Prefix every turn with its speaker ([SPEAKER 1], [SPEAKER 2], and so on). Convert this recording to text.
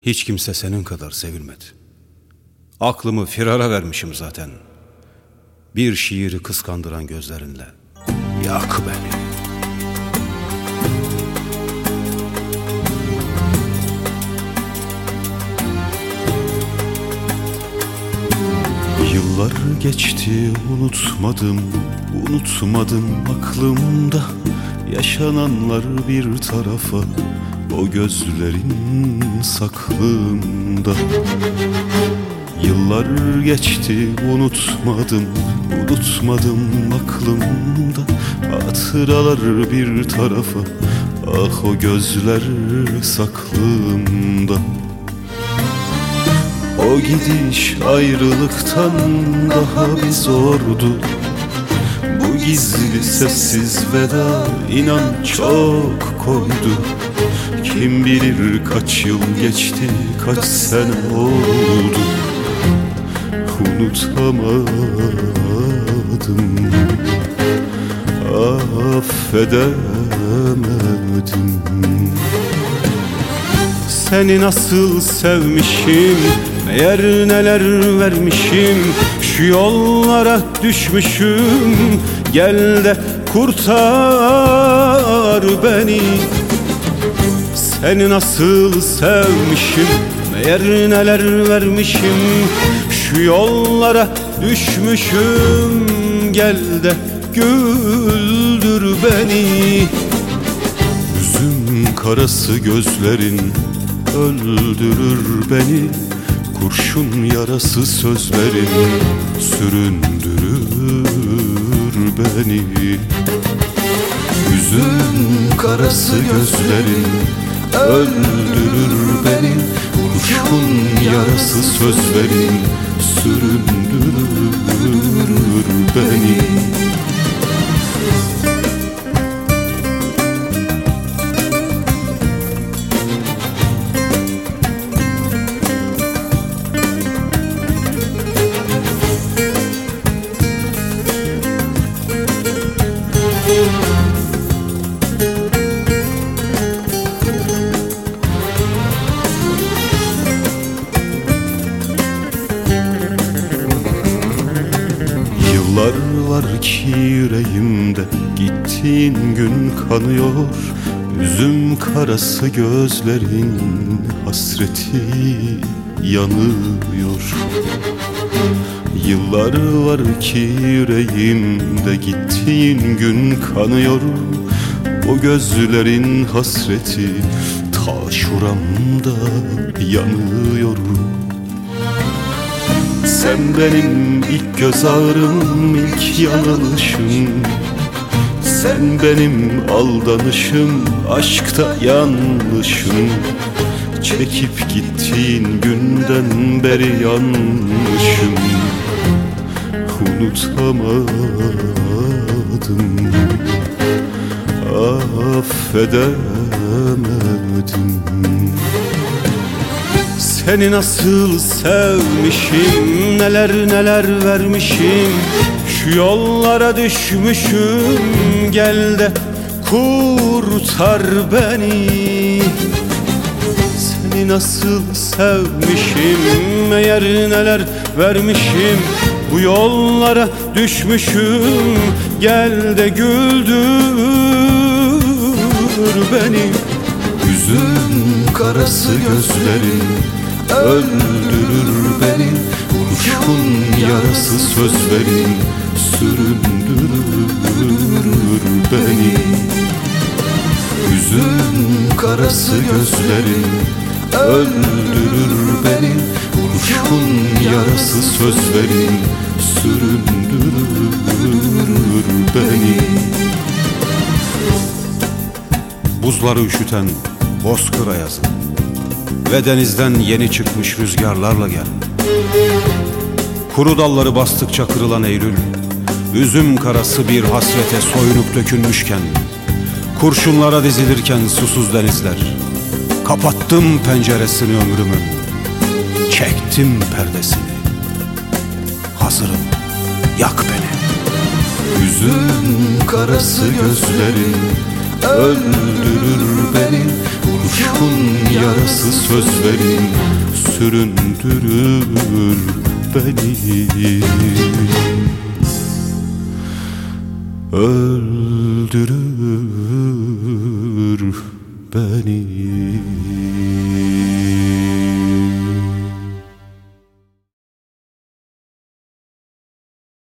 [SPEAKER 1] Hiç kimse senin kadar sevilmedi. Aklımı firara vermişim zaten. Bir şiiri kıskandıran gözlerinle yak beni.
[SPEAKER 2] Yıllar geçti unutmadım aklımda. Yaşananlar bir tarafa, o gözlerin saklığında. Yıllar geçti unutmadım aklımda. Hatıralar bir tarafa, ah o gözler saklığımda. O gidiş ayrılıktan daha bir zordu. Bu gizli sessiz veda inan çok koydu. Kim bilir kaç yıl geçti, kaç sene oldu. Unutamadım, affedemedim.
[SPEAKER 1] Seni nasıl sevmişim, meğer neler vermişim. Şu yollara düşmüşüm, gel de kurtar beni. Seni nasıl sevmişim, meğer neler vermişim. Şu yollara düşmüşüm, gel de güldür beni.
[SPEAKER 2] Üzüm karası gözlerin öldürür beni. Kurşun yarası sözlerin süründürür beni. Üzüm karası gözlerin öldürür beni. Kurşun yarası sözlerin süründürür beni. Yıllar var ki yüreğimde, gittiğin gün kanıyor. Üzüm karası gözlerin hasreti yanıyor. Yıllar var ki yüreğimde, gittiğin gün kanıyor. O gözlerin hasreti ta şuramda yanıyor. Sen benim ilk göz ağrım, ilk yanılışım. Sen benim aldanışım, aşkta yanlışım. Çekip gittiğin günden beri yanlışım. Unutamadım, affedemedim.
[SPEAKER 1] Seni nasıl sevmişim, neler vermişim. Şu yollara düşmüşüm, gel de kurtar beni. Seni nasıl sevmişim, meğer neler vermişim. Bu yollara düşmüşüm, gel de güldür beni.
[SPEAKER 2] Üzüm karası gözlerin öldürür beni. Kurşun yarası sözlerin süründürür beni. Üzüm karası gözlerin öldürür beni. Kurşun yarası sözlerin süründürür beni.
[SPEAKER 1] Buzları üşüten bozkır ayazı ve denizden yeni çıkmış rüzgarlarla gel. Kuru dalları bastıkça kırılan Eylül, üzüm karası bir hasrete soyunup dökülmüşken, kurşunlara dizilirken susuz denizler, kapattım penceresini ömrümün, çektim perdesini. Hazırım, yak beni.
[SPEAKER 2] Üzüm karası gözlerin öldürür beni. Kuşkun yarası sözlerin süründürür beni. Öldürür beni.